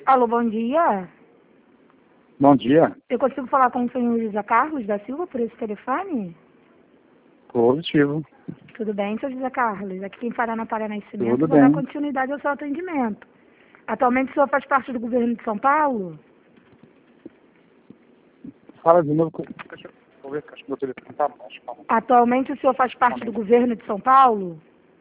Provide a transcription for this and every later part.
Alô, bom dia. Bom dia. Eu consigo falar com o senhor José Carlos da Silva por esse telefone? Positivo. Tudo bem, seu José Carlos? Aqui quem fala na Paraná Nascimento, Tudo vou dar bem. continuidade ao seu atendimento. Atualmente o senhor faz parte do governo de São Paulo? Fala de novo. Deixa eu ver que acho que meu telefone tá baixo. Calma. Atualmente o senhor faz parte do governo de São Paulo?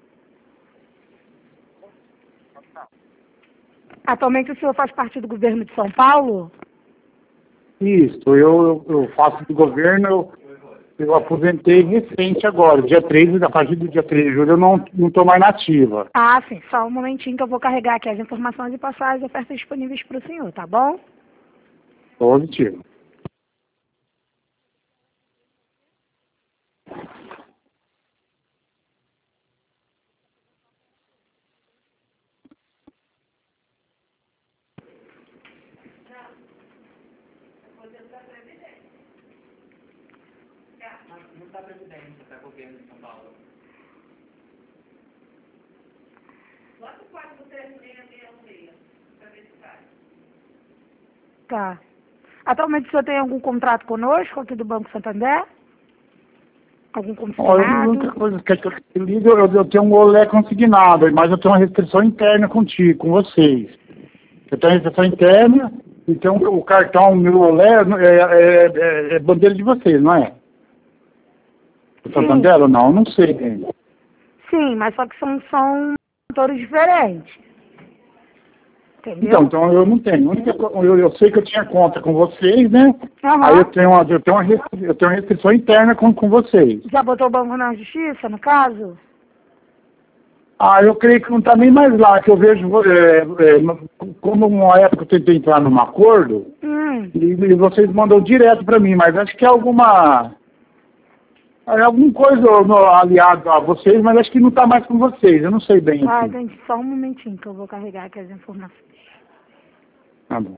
Atualmente o senhor faz parte do governo de São Paulo? Isso, eu faço do governo, eu aposentei recente agora, dia 13, a partir do dia 13 de julho eu não estou mais nativa. Ah, sim. Só um momentinho que eu vou carregar aqui as informações e passar as ofertas disponíveis para o senhor, tá bom? Positivo. Não está previdência para o governo de São Paulo. Tá. Atualmente o senhor tem algum contrato conosco aqui do Banco Santander? Algum Olha, a única consignado? coisa que eu ligo, eu tenho um olé consignado, mas eu tenho uma restrição interna contigo, com vocês. Eu tenho restrição interna, então o cartão, meu olé, é bandeira de vocês, não é? O Santander ou não? Eu não sei bem. Sim, mas só que são motores diferentes. Entendeu? Então eu não tenho. Eu sei que eu tinha conta com vocês, né? Aham. Aí eu tenho uma restrição interna com vocês. Já botou o banco na justiça, no caso? Eu creio que não está nem mais lá, que eu vejo, como uma época eu tentei entrar num acordo, e vocês mandam direto para mim, mas acho que é alguma coisa aliado a vocês, mas acho que não está mais com vocês, eu não sei bem. Ah, Assim. gente, só um momentinho que eu vou carregar aqui as informações. Tá bom.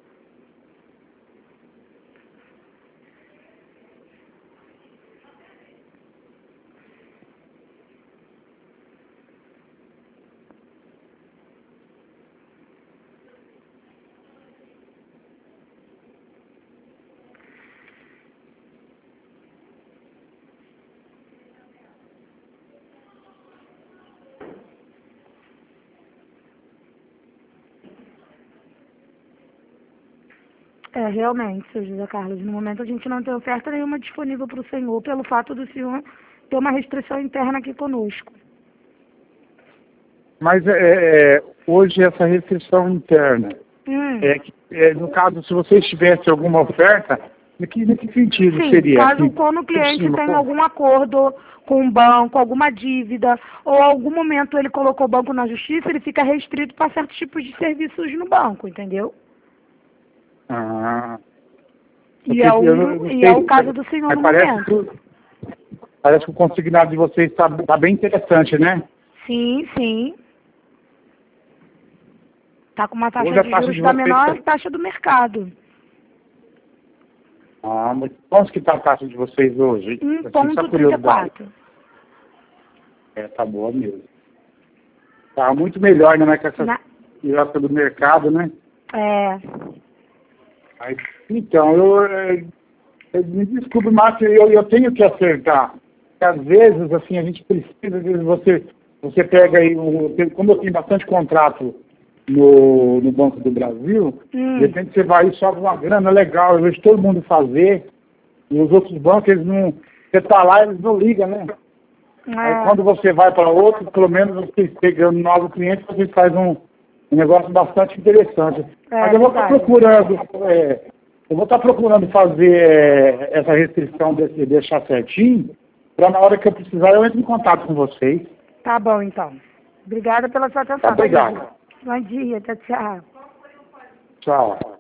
É, realmente, seu José Carlos, no momento a gente não tem oferta nenhuma disponível para o senhor, pelo fato do senhor ter uma restrição interna aqui conosco. Mas hoje essa restrição interna, no caso, se vocês tivessem alguma oferta, em que sentido Sim, seria? caso Assim, quando o cliente cima, tem algum acordo com o banco, alguma dívida, ou algum momento ele colocou o banco na justiça, ele fica restrito para certos tipos de serviços no banco, entendeu? E é o caso do senhor no momento. Parece que o consignado de vocês está bem interessante, né? Sim, sim. Está com uma taxa Hoje a de taxa juros de da vocês menor taxa do mercado. Mas quanto que está a taxa de vocês hoje? Assim, só curiosidade. 1,34. Tá boa mesmo. Tá muito melhor, né? Que essa época do mercado, né? Então, eu me desculpe, Márcio, eu tenho que acertar. Porque às vezes, assim, a gente precisa, às vezes você pega aí, como eu tenho bastante contrato no Banco do Brasil, de repente você vai aí só com uma grana legal, eu vejo todo mundo fazer, e os outros bancos, eles não, você tá lá, eles não ligam, né? Aí quando você vai para outro, pelo menos você pegando novos clientes, você faz um negócio bastante interessante. Mas eu vou estar procurando fazer essa restrição, deixar certinho, para na hora que eu precisar eu entro em contato com vocês. Tá bom, então. Obrigada pela sua atenção. Obrigado. Bom dia, tchau, tchau. Tchau.